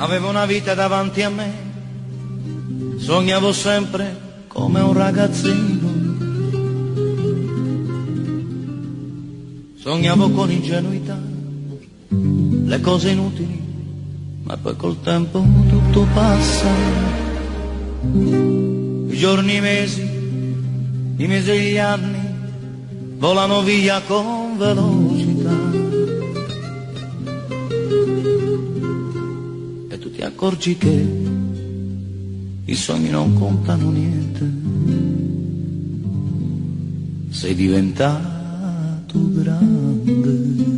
Avevo una vita davanti a me, sognavo sempre come un ragazzino, sognavo con ingenuità le cose inutili, ma poi col tempo tutto passa. I giorni, i mesi e gli anni volano via con velocità e tu ti accorgi che i sogni non contano niente, sei diventato grande.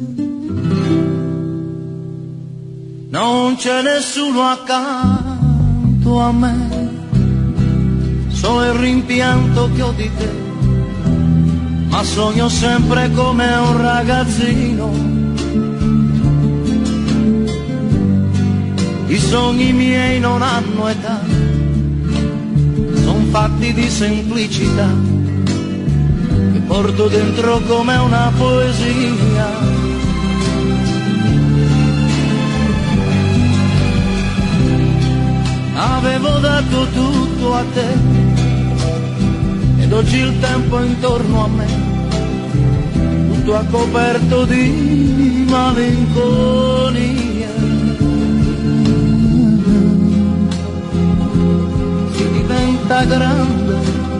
Non c'è nessuno accanto a me, solo il rimpianto che ho di te, ma sogno sempre come un ragazzino. I sogni miei non hanno età, son fatti di semplicità, che porto dentro come una poesia. Avevo dato tutto a te ed oggi il tempo intorno a me tutto è coperto di malinconia. Si diventa grande,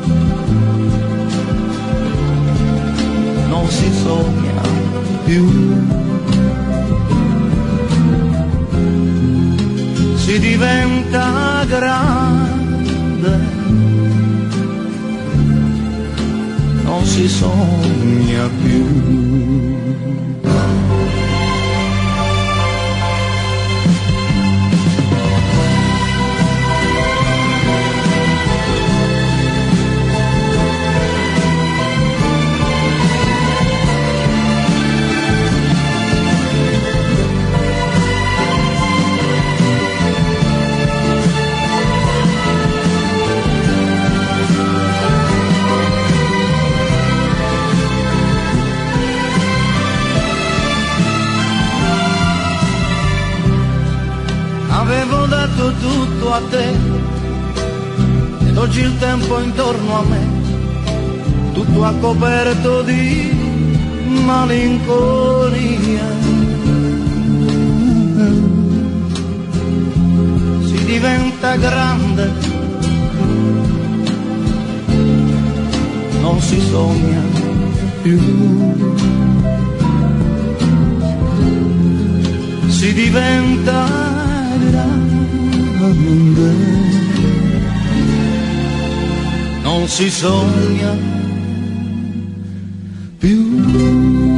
non si sogna più. Si diventa grande, non si sogna più. Avevo dato tutto a te ed oggi il tempo intorno a me tutto è coperto di malinconia. Si diventa grande, non si sogna più. Si diventa grande, non si sogna più.